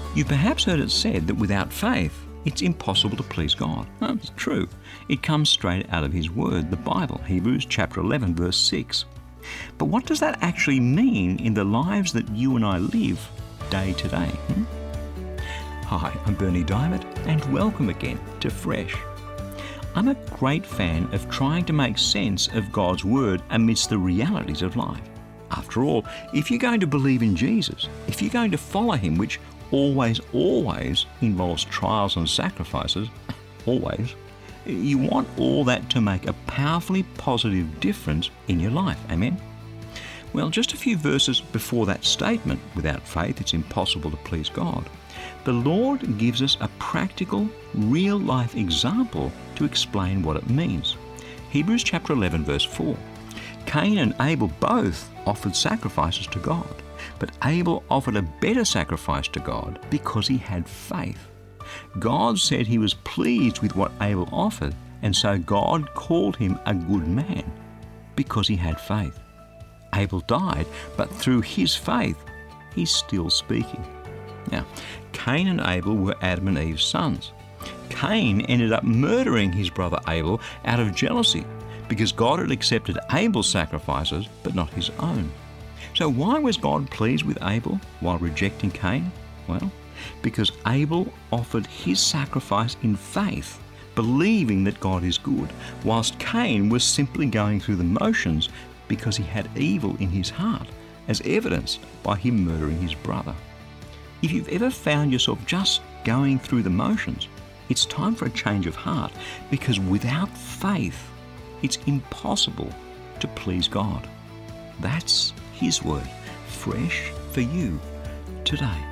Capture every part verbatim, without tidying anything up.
You've perhaps heard it said that without faith, it's impossible to please God. Well, it's true. It comes straight out of His Word, the Bible, Hebrews chapter eleven, verse six. But what does that actually mean in the lives that you and I live day to day? Hmm? Hi, I'm Bernie Diamond, and welcome again to Fresh. I'm a great fan of trying to make sense of God's Word amidst the realities of life. After all, if you're going to believe in Jesus, if you're going to follow Him, which always, always involves trials and sacrifices, always, you want all that to make a powerfully positive difference in your life. Amen? Well, just a few verses before that statement, without faith it's impossible to please God, the Lord gives us a practical, real-life example to explain what it means. Hebrews chapter eleven, verse four. Cain and Abel both offered sacrifices to God, but Abel offered a better sacrifice to God because he had faith. God said He was pleased with what Abel offered, and so God called him a good man because he had faith. Abel died, but through his faith, he's still speaking. Now, Cain and Abel were Adam and Eve's sons. Cain ended up murdering his brother Abel out of jealousy because God had accepted Abel's sacrifices but not his own. So why was God pleased with Abel while rejecting Cain? Well, because Abel offered his sacrifice in faith, believing that God is good, whilst Cain was simply going through the motions because he had evil in his heart, as evidenced by him murdering his brother. If you've ever found yourself just going through the motions, it's time for a change of heart, because without faith, it's impossible to please God. That's His Word, fresh for you today.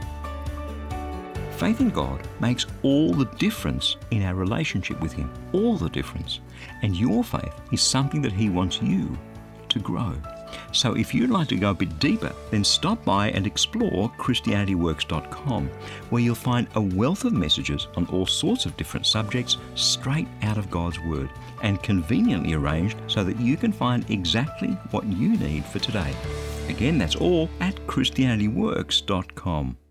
Faith in God makes all the difference in our relationship with Him, all the difference. And your faith is something that He wants you to grow. So if you'd like to go a bit deeper, then stop by and explore Christianity Works dot com, where you'll find a wealth of messages on all sorts of different subjects straight out of God's Word, and conveniently arranged so that you can find exactly what you need for today. Again, that's all at Christianity Works dot com.